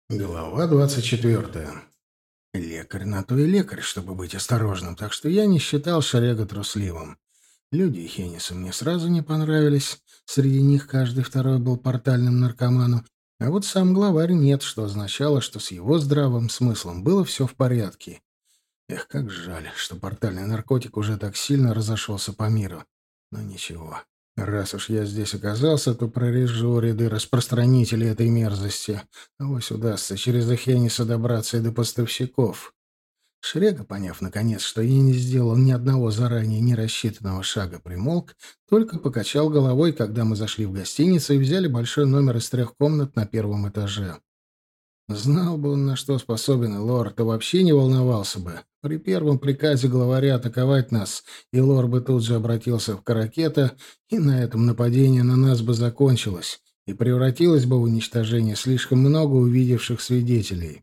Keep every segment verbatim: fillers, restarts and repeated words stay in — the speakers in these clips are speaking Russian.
Глава двадцать четвертая. Лекарь на то и лекарь, чтобы быть осторожным, так что я не считал Шарега трусливым. Люди и Хенниса мне сразу не понравились. Среди них каждый второй был портальным наркоманом. А вот сам главарь нет, что означало, что с его здравым смыслом было все в порядке. Эх, как жаль, что портальный наркотик уже так сильно разошелся по миру. Но ничего. Раз уж я здесь оказался, то прорежу ряды распространителей этой мерзости. Авось удастся через Эхениса добраться и до поставщиков. Шрега, поняв, наконец, что я не сделал ни одного заранее не рассчитанного шага, примолк, только покачал головой, когда мы зашли в гостиницу и взяли большой номер из трех комнат на первом этаже. Знал бы он, на что способен Лор, то вообще не волновался бы. При первом приказе главаря атаковать нас, и Лор бы тут же обратился в Каракета, и на этом нападение на нас бы закончилось, и превратилось бы в уничтожение слишком много увидевших свидетелей.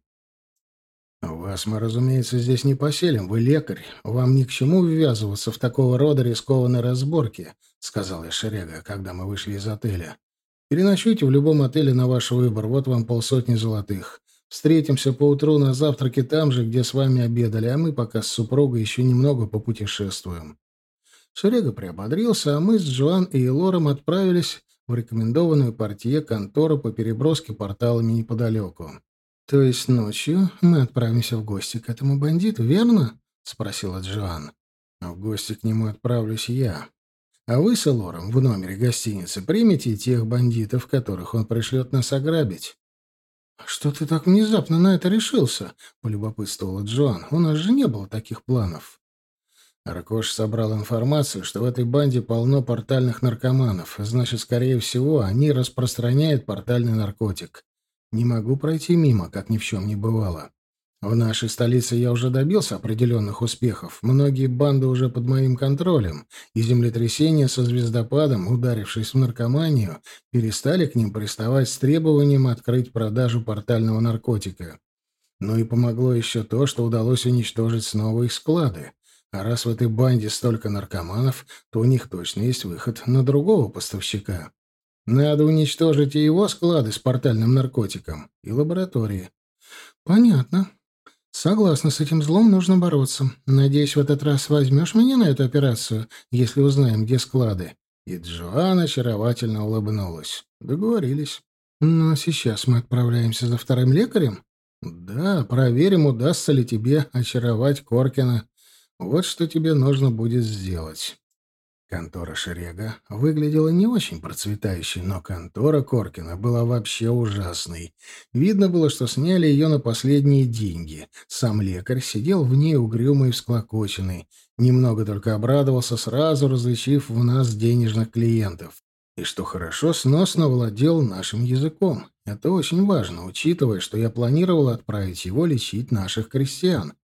«Вас мы, разумеется, здесь не поселим. Вы лекарь. Вам ни к чему ввязываться в такого рода рискованные разборки», — сказал я Шерега, когда мы вышли из отеля. «Переночуйте в любом отеле на ваш выбор. Вот вам полсотни золотых. Встретимся поутру на завтраке там же, где с вами обедали, а мы пока с супругой еще немного попутешествуем». Шерега приободрился, а мы с Джоан и Элором отправились в рекомендованную портье контору по переброске порталами неподалеку. «То есть ночью мы отправимся в гости к этому бандиту, верно?» — спросила Джоан. «В гости к нему отправлюсь я. А вы с Элором в номере гостиницы примете тех бандитов, которых он пришлет нас ограбить». «А что ты так внезапно на это решился?» — полюбопытствовала Джоан. «У нас же не было таких планов». Аркош собрал информацию, что в этой банде полно портальных наркоманов. Значит, скорее всего, они распространяют портальный наркотик. Не могу пройти мимо, как ни в чем не бывало. В нашей столице я уже добился определенных успехов. Многие банды уже под моим контролем, и землетрясения со звездопадом, ударившись в наркоманию, перестали к ним приставать с требованием открыть продажу портального наркотика. Ну и помогло еще то, что удалось уничтожить снова их склады. А раз в этой банде столько наркоманов, то у них точно есть выход на другого поставщика. Надо уничтожить и его склады с портальным наркотиком, и лаборатории. Понятно. Согласна, с этим злом нужно бороться. Надеюсь, в этот раз возьмешь меня на эту операцию, если узнаем, где склады. И Джоан очаровательно улыбнулась. Договорились. Но сейчас мы отправляемся за вторым лекарем? Да, проверим, удастся ли тебе очаровать Коркина. Вот что тебе нужно будет сделать. Контора Шерега выглядела не очень процветающей, но контора Коркина была вообще ужасной. Видно было, что сняли ее на последние деньги. Сам лекарь сидел в ней угрюмый и всклокоченный. Немного только обрадовался, сразу различив в нас денежных клиентов. И что хорошо, сносно владел нашим языком. Это очень важно, учитывая, что я планировал отправить его лечить наших крестьян.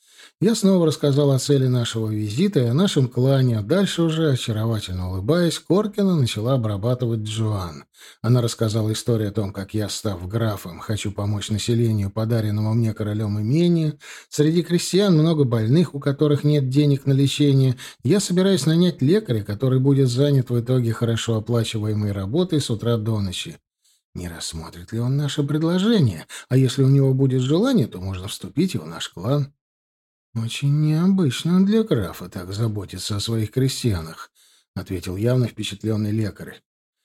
Я снова рассказал о цели нашего визита и о нашем клане, а дальше уже, очаровательно улыбаясь, Коркина начала обрабатывать Джоан. Она рассказала историю о том, как я, став графом, хочу помочь населению, подаренному мне королем имения. Среди крестьян много больных, у которых нет денег на лечение. Я собираюсь нанять лекаря, который будет занят в итоге хорошо оплачиваемой работой с утра до ночи. Не рассмотрит ли он наше предложение? А если у него будет желание, то можно вступить и в наш клан. «Очень необычно для графа так заботиться о своих крестьянах», — ответил явно впечатленный лекарь.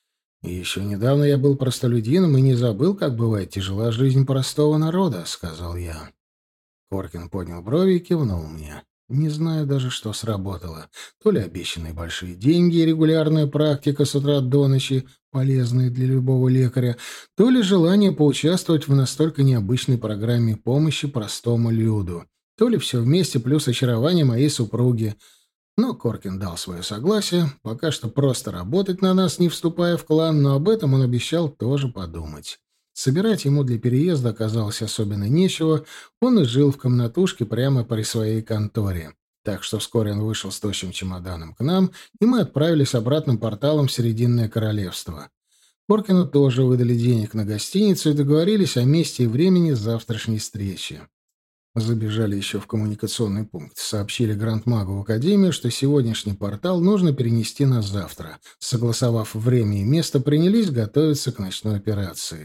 «И еще недавно я был простолюдином и не забыл, как бывает тяжела жизнь простого народа», — сказал я. Коркин поднял брови и кивнул мне. Не знаю даже, что сработало. То ли обещанные большие деньги и регулярная практика с утра до ночи, полезные для любого лекаря, то ли желание поучаствовать в настолько необычной программе помощи простому люду. То ли все вместе, плюс очарование моей супруги. Но Коркин дал свое согласие, пока что просто работать на нас, не вступая в клан, но об этом он обещал тоже подумать. Собирать ему для переезда оказалось особенно нечего, он и жил в комнатушке прямо при своей конторе. Так что вскоре он вышел с тощим чемоданом к нам, и мы отправились обратным порталом в Срединное Королевство. Коркину тоже выдали денег на гостиницу и договорились о месте и времени завтрашней встречи. Забежали еще в коммуникационный пункт. Сообщили Грандмагу в Академию, что сегодняшний портал нужно перенести на завтра. Согласовав время и место, принялись готовиться к ночной операции.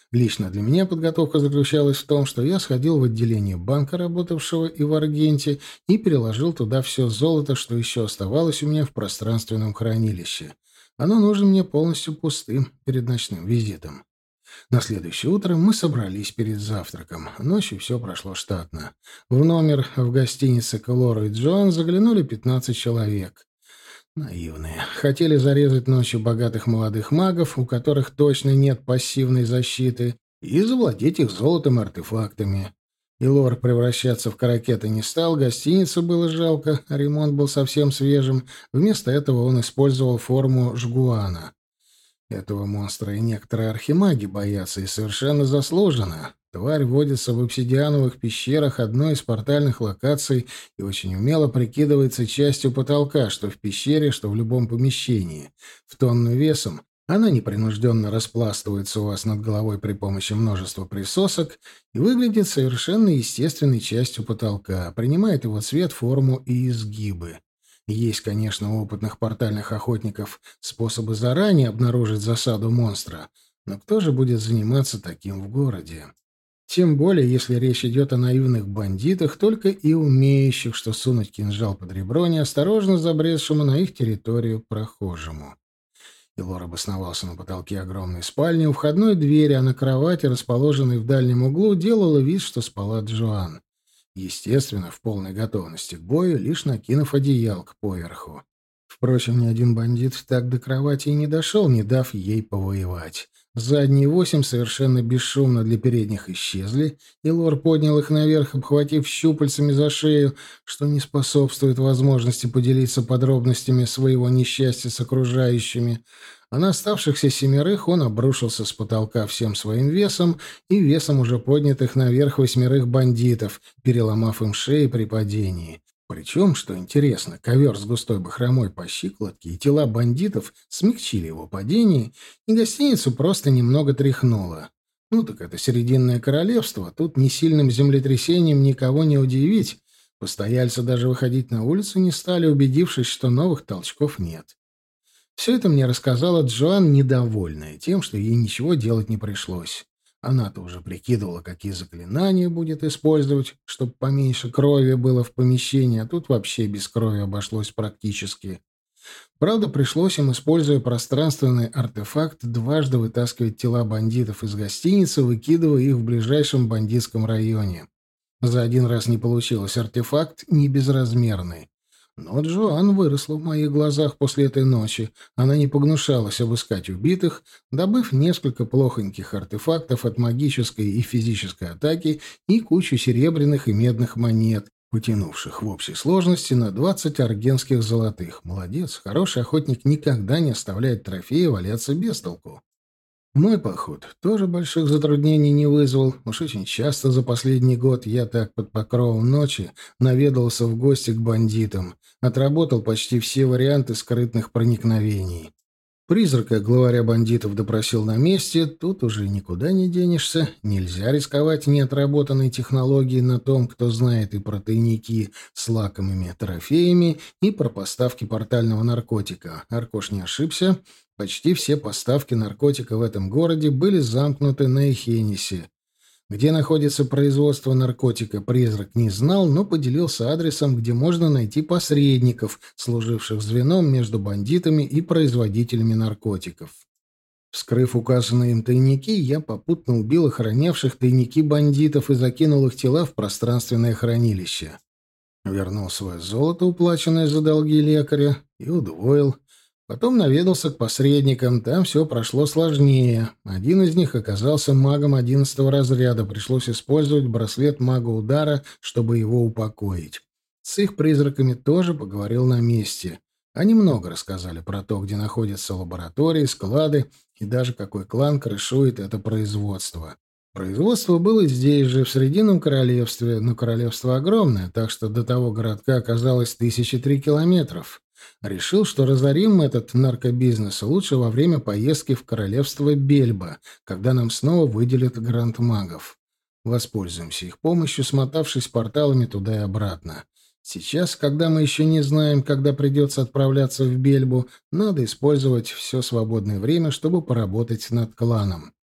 Лично для меня подготовка заключалась в том, что я сходил в отделение банка, работавшего и в Аргенте, и переложил туда все золото, что еще оставалось у меня в пространственном хранилище. Оно нужно мне полностью пустым перед ночным визитом. На следующее утро мы собрались перед завтраком. Ночью все прошло штатно. В номер в гостинице «Клора и Джоан» заглянули пятнадцать человек. Наивные. Хотели зарезать ночью богатых молодых магов, у которых точно нет пассивной защиты, и завладеть их золотом и артефактами. И Лор превращаться в каракета не стал, гостиницу было жалко, а ремонт был совсем свежим. Вместо этого он использовал форму жгуана. Этого монстра и некоторые архимаги боятся, и совершенно заслуженно. Тварь водится в обсидиановых пещерах одной из портальных локаций и очень умело прикидывается частью потолка, что в пещере, что в любом помещении. В тонну весом она непринужденно распластывается у вас над головой при помощи множества присосок и выглядит совершенно естественной частью потолка, принимает его цвет, форму и изгибы. Есть, конечно, у опытных портальных охотников способы заранее обнаружить засаду монстра, но кто же будет заниматься таким в городе? Тем более, если речь идет о наивных бандитах, только и умеющих, что сунуть кинжал под ребро неосторожно забредшему на их территорию прохожему. Илор обосновался на потолке огромной спальни у входной двери, а на кровати, расположенной в дальнем углу, делала вид, что спала Джоан. Естественно, в полной готовности к бою, лишь накинув одеялко поверху. Впрочем, ни один бандит так до кровати и не дошел, не дав ей повоевать. Задние восемь совершенно бесшумно для передних исчезли, и Лор поднял их наверх, обхватив щупальцами за шею, что не способствует возможности поделиться подробностями своего несчастья с окружающими. А на оставшихся семерых он обрушился с потолка всем своим весом и весом уже поднятых наверх восьмерых бандитов, переломав им шеи при падении. Причем, что интересно, ковер с густой бахромой по щиколотке и тела бандитов смягчили его падение, и гостиницу просто немного тряхнуло. Ну так это Серединное королевство, тут ни сильным землетрясением никого не удивить. Постояльцы даже выходить на улицу не стали, убедившись, что новых толчков нет. Все это мне рассказала Джоан, недовольная тем, что ей ничего делать не пришлось. Она-то уже прикидывала, какие заклинания будет использовать, чтобы поменьше крови было в помещении, а тут вообще без крови обошлось практически. Правда, пришлось им, используя пространственный артефакт, дважды вытаскивать тела бандитов из гостиницы, выкидывая их в ближайшем бандитском районе. За один раз не получилось, артефакт не безразмерный. Но Джоан выросла в моих глазах после этой ночи. Она не погнушалась обыскать убитых, добыв несколько плохоньких артефактов от магической и физической атаки и кучу серебряных и медных монет, потянувших в общей сложности на двадцать аргенских золотых. Молодец, хороший охотник никогда не оставляет трофеи валяться без толку. Мой поход тоже больших затруднений не вызвал. Уж очень часто за последний год я так под покровом ночи наведался в гости к бандитам, отработал почти все варианты скрытных проникновений. Призрака главаря бандитов допросил на месте, тут уже никуда не денешься, нельзя рисковать неотработанной технологией на том, кто знает и про тайники с лакомыми трофеями, и про поставки портального наркотика. Аркош не ошибся. Почти все поставки наркотика в этом городе были замкнуты на Эхенисе. Где находится производство наркотика, призрак не знал, но поделился адресом, где можно найти посредников, служивших звеном между бандитами и производителями наркотиков. Вскрыв указанные им тайники, я попутно убил охранявших тайники бандитов и закинул их тела в пространственное хранилище. Вернул свое золото, уплаченное за долги лекаря, и удвоил. Потом наведался к посредникам, там все прошло сложнее. Один из них оказался магом одиннадцатого разряда, пришлось использовать браслет мага удара, чтобы его упокоить. С их призраками тоже поговорил на месте. Они много рассказали про то, где находятся лаборатории, склады и даже какой клан крышует это производство. Производство было здесь же, в Срединном королевстве, но королевство огромное, так что до того городка оказалось тысячи три километров. Решил, что разорим этот наркобизнес лучше во время поездки в королевство Бельба, когда нам снова выделят гранд-магов. Воспользуемся их помощью, смотавшись порталами туда и обратно. Сейчас, когда мы еще не знаем, когда придется отправляться в Бельбу, надо использовать все свободное время, чтобы поработать над кланом.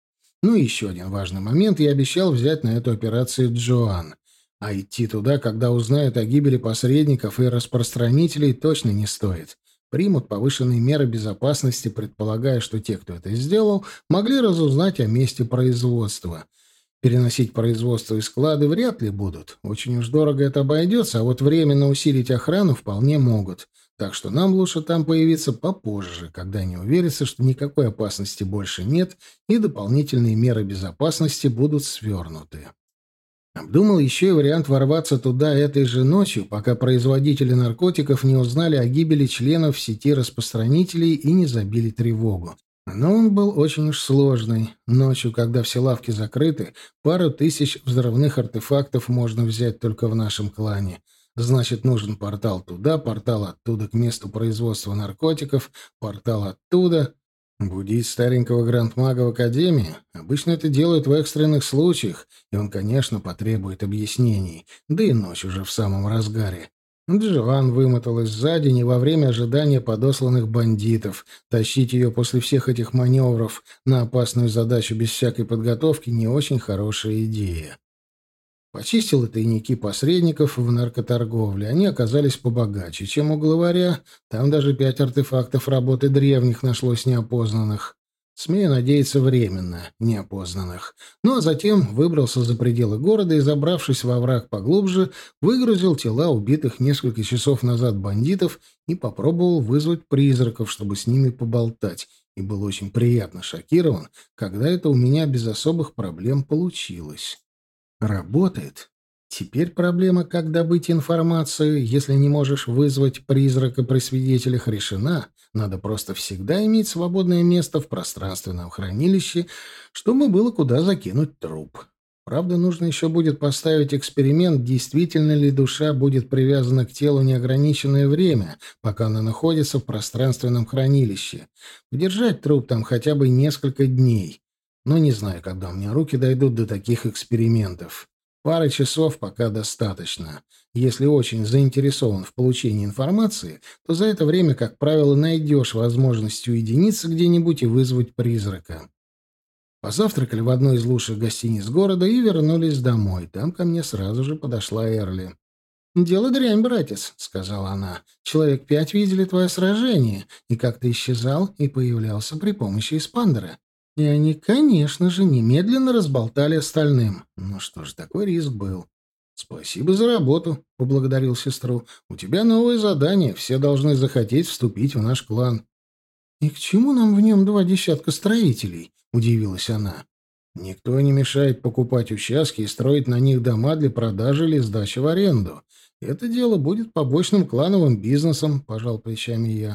Ну и еще один важный момент. Я обещал взять на эту операцию Джоан. А идти туда, когда узнают о гибели посредников и распространителей, точно не стоит. Примут повышенные меры безопасности, предполагая, что те, кто это сделал, могли разузнать о месте производства. Переносить производство и склады вряд ли будут. Очень уж дорого это обойдется, а вот временно усилить охрану вполне могут. Так что нам лучше там появиться попозже, когда они уверятся, что никакой опасности больше нет и дополнительные меры безопасности будут свернуты. Обдумал еще и вариант ворваться туда этой же ночью, пока производители наркотиков не узнали о гибели членов сети распространителей и не забили тревогу. Но он был очень уж сложный. Ночью, когда все лавки закрыты, пару тысяч взрывных артефактов можно взять только в нашем клане. Значит, нужен портал туда, портал оттуда к месту производства наркотиков, портал оттуда. Будить старенького грандмага в академии? Обычно это делают в экстренных случаях, и он, конечно, потребует объяснений. Да и ночь уже в самом разгаре. Джоан вымоталась за день и во время ожидания подосланных бандитов. Тащить ее после всех этих маневров на опасную задачу без всякой подготовки не очень хорошая идея. Почистил тайники посредников в наркоторговле. Они оказались побогаче, чем у главаря. Там даже пять артефактов работы древних нашлось неопознанных. Смею надеяться, временно неопознанных. Ну а затем выбрался за пределы города и, забравшись во враг поглубже, выгрузил тела убитых несколько часов назад бандитов и попробовал вызвать призраков, чтобы с ними поболтать. И был очень приятно шокирован, когда это у меня без особых проблем получилось. Работает. Теперь проблема, как добыть информацию, если не можешь вызвать призрака при свидетелях, решена. Надо просто всегда иметь свободное место в пространственном хранилище, чтобы было куда закинуть труп. Правда, нужно еще будет поставить эксперимент, действительно ли душа будет привязана к телу неограниченное время, пока она находится в пространственном хранилище. Держать труп там хотя бы несколько дней. Но не знаю, когда у меня руки дойдут до таких экспериментов. Пары часов пока достаточно. Если очень заинтересован в получении информации, то за это время, как правило, найдешь возможность уединиться где-нибудь и вызвать призрака. Позавтракали в одной из лучших гостиниц города и вернулись домой. Там ко мне сразу же подошла Эрли. «Дело дрянь, братец», — сказала она. «Человек пять видели твое сражение, и как ты исчезал и появлялся при помощи эспандера. И они, конечно же, немедленно разболтали остальным. Ну что ж, такой риск был. «Спасибо за работу», — поблагодарил сестру. «У тебя новое задание. Все должны захотеть вступить в наш клан». «И к чему нам в нем два десятка строителей?» — удивилась она. «Никто не мешает покупать участки и строить на них дома для продажи или сдачи в аренду. Это дело будет побочным клановым бизнесом», — пожал плечами я.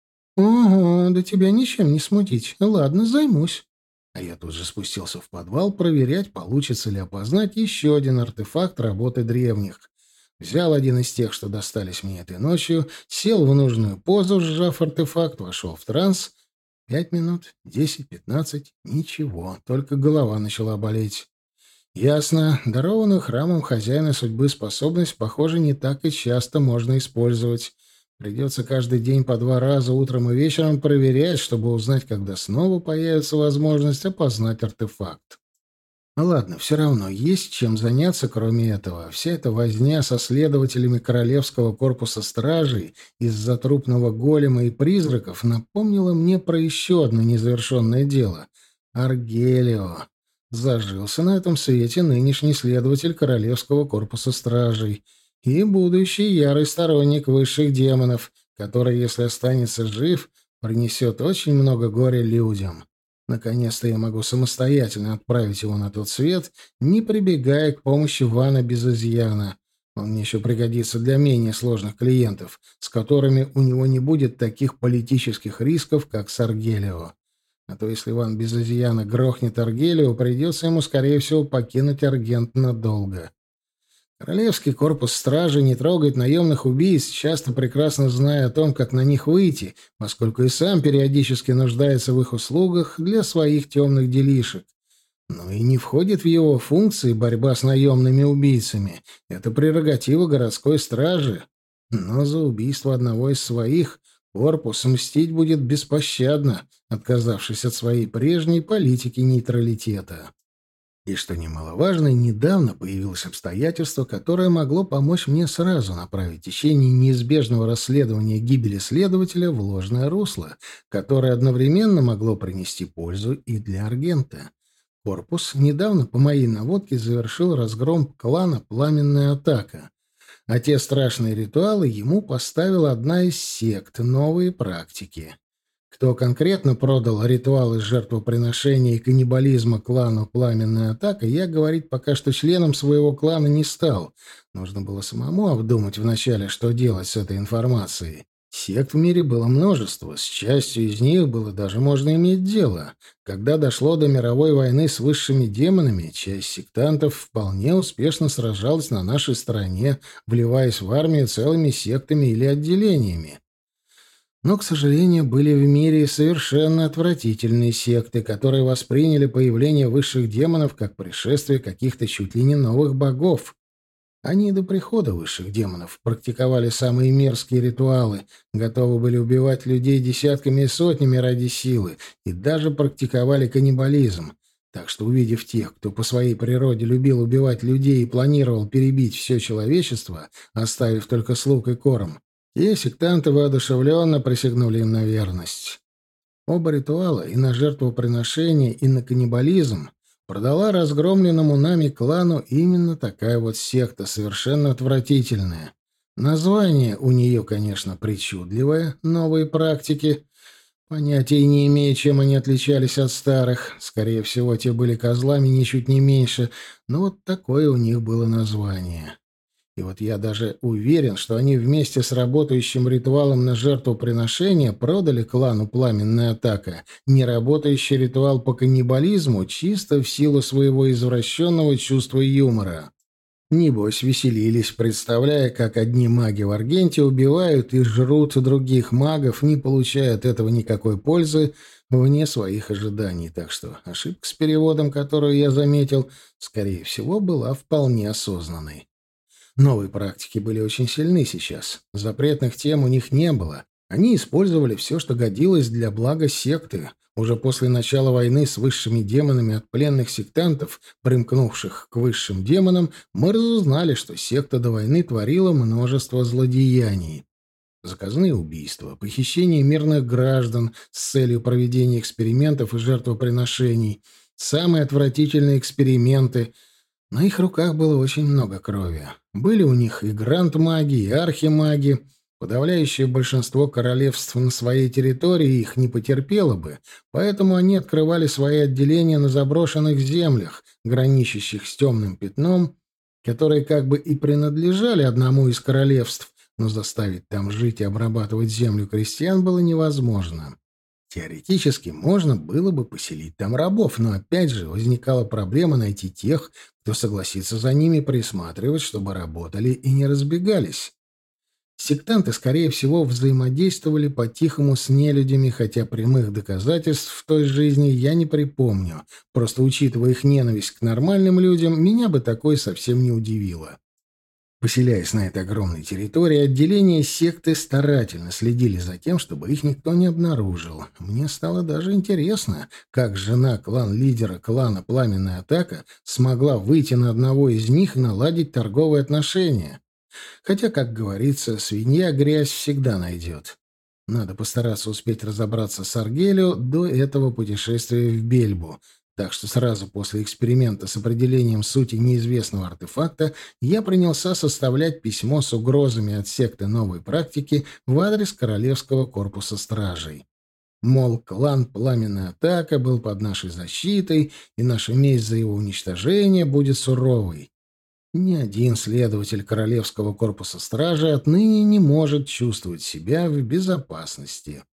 «Ого, да тебя ничем не смутить. Ладно, займусь». А я тут же спустился в подвал проверять, получится ли опознать еще один артефакт работы древних. Взял один из тех, что достались мне этой ночью, сел в нужную позу, сжав артефакт, вошел в транс. Пять минут, десять, пятнадцать — ничего, только голова начала болеть. Ясно, дарованную храмом хозяина судьбы способность, похоже, не так и часто можно использовать. Придется каждый день по два раза утром и вечером проверять, чтобы узнать, когда снова появится возможность опознать артефакт. Ну ладно, все равно есть чем заняться, кроме этого. Вся эта возня со следователями Королевского корпуса стражей из-за трупного голема и призраков напомнила мне про еще одно незавершенное дело. Аргелио. Зажился на этом свете нынешний следователь Королевского корпуса стражей и будущий ярый сторонник высших демонов, который, если останется жив, принесет очень много горя людям. Наконец-то я могу самостоятельно отправить его на тот свет, не прибегая к помощи Вана без изъяна. Он мне еще пригодится для менее сложных клиентов, с которыми у него не будет таких политических рисков, как с Аргелио. А то если Ван без изъяна грохнет Аргелио, придется ему, скорее всего, покинуть Аргент надолго. Королевский корпус стражи не трогает наемных убийц, часто прекрасно зная о том, как на них выйти, поскольку и сам периодически нуждается в их услугах для своих темных делишек. Но и не входит в его функции борьба с наемными убийцами. Это прерогатива городской стражи. Но за убийство одного из своих Корпус мстить будет беспощадно, отказавшись от своей прежней политики нейтралитета. И, что немаловажно, недавно появилось обстоятельство, которое могло помочь мне сразу направить течение неизбежного расследования гибели следователя в ложное русло, которое одновременно могло принести пользу и для Аргента. Корпус недавно по моей наводке завершил разгром клана «Пламенная атака», а те страшные ритуалы ему поставила одна из сект, новые практики. Кто конкретно продал ритуалы жертвоприношения и каннибализма клану «Пламенная атака», я говорить пока что членом своего клана не стал. Нужно было самому обдумать вначале, что делать с этой информацией. Сект в мире было множество, с частью из них было даже можно иметь дело. Когда дошло до мировой войны с высшими демонами, часть сектантов вполне успешно сражалась на нашей стороне, вливаясь в армию целыми сектами или отделениями. Но, к сожалению, были в мире совершенно отвратительные секты, которые восприняли появление высших демонов как пришествие каких-то чуть ли не новых богов. Они до прихода высших демонов практиковали самые мерзкие ритуалы, готовы были убивать людей десятками и сотнями ради силы, и даже практиковали каннибализм. Так что, увидев тех, кто по своей природе любил убивать людей и планировал перебить все человечество, оставив только слуг и корм, те сектанты воодушевленно присягнули им на верность. Оба ритуала, и на жертвоприношение, и на каннибализм, продала разгромленному нами клану именно такая вот секта, совершенно отвратительная. Название у нее, конечно, причудливое, новые практики. Понятия не имею, чем они отличались от старых. Скорее всего, те были козлами ничуть не меньше, но вот такое у них было название. И вот я даже уверен, что они вместе с работающим ритуалом на жертвоприношение продали клану «Пламенная атака» неработающий ритуал по каннибализму чисто в силу своего извращенного чувства юмора. Небось, веселились, представляя, как одни маги в Аргенте убивают и жрут других магов, не получая от этого никакой пользы вне своих ожиданий. Так что ошибка с переводом, которую я заметил, скорее всего, была вполне осознанной. Новые практики были очень сильны сейчас. Запретных тем у них не было. Они использовали все, что годилось для блага секты. Уже после начала войны с высшими демонами от пленных сектантов, примкнувших к высшим демонам, мы разузнали, что секта до войны творила множество злодеяний. Заказные убийства, похищение мирных граждан с целью проведения экспериментов и жертвоприношений, самые отвратительные эксперименты. На их руках было очень много крови. Были у них и гранд-маги, и архимаги. Подавляющее большинство королевств на своей территории их не потерпело бы, поэтому они открывали свои отделения на заброшенных землях, граничащих с темным пятном, которые как бы и принадлежали одному из королевств, но заставить там жить и обрабатывать землю крестьян было невозможно. Теоретически можно было бы поселить там рабов, но опять же возникала проблема найти тех, кто согласится за ними присматривать, чтобы работали и не разбегались. Сектанты, скорее всего, взаимодействовали по-тихому с нелюдями, хотя прямых доказательств в той жизни я не припомню. Просто учитывая их ненависть к нормальным людям, меня бы такое совсем не удивило. Поселяясь на этой огромной территории, отделения секты старательно следили за тем, чтобы их никто не обнаружил. Мне стало даже интересно, как жена клан-лидера клана «Пламенная атака» смогла выйти на одного из них и наладить торговые отношения. Хотя, как говорится, свинья грязь всегда найдет. Надо постараться успеть разобраться с Аргелио до этого путешествия в Бельбу. Так что сразу после эксперимента с определением сути неизвестного артефакта я принялся составлять письмо с угрозами от секты новой практики в адрес Королевского корпуса стражей. Мол, клан «Пламенная атака» был под нашей защитой, и наша месть за его уничтожение будет суровой. Ни один следователь Королевского корпуса стражи отныне не может чувствовать себя в безопасности.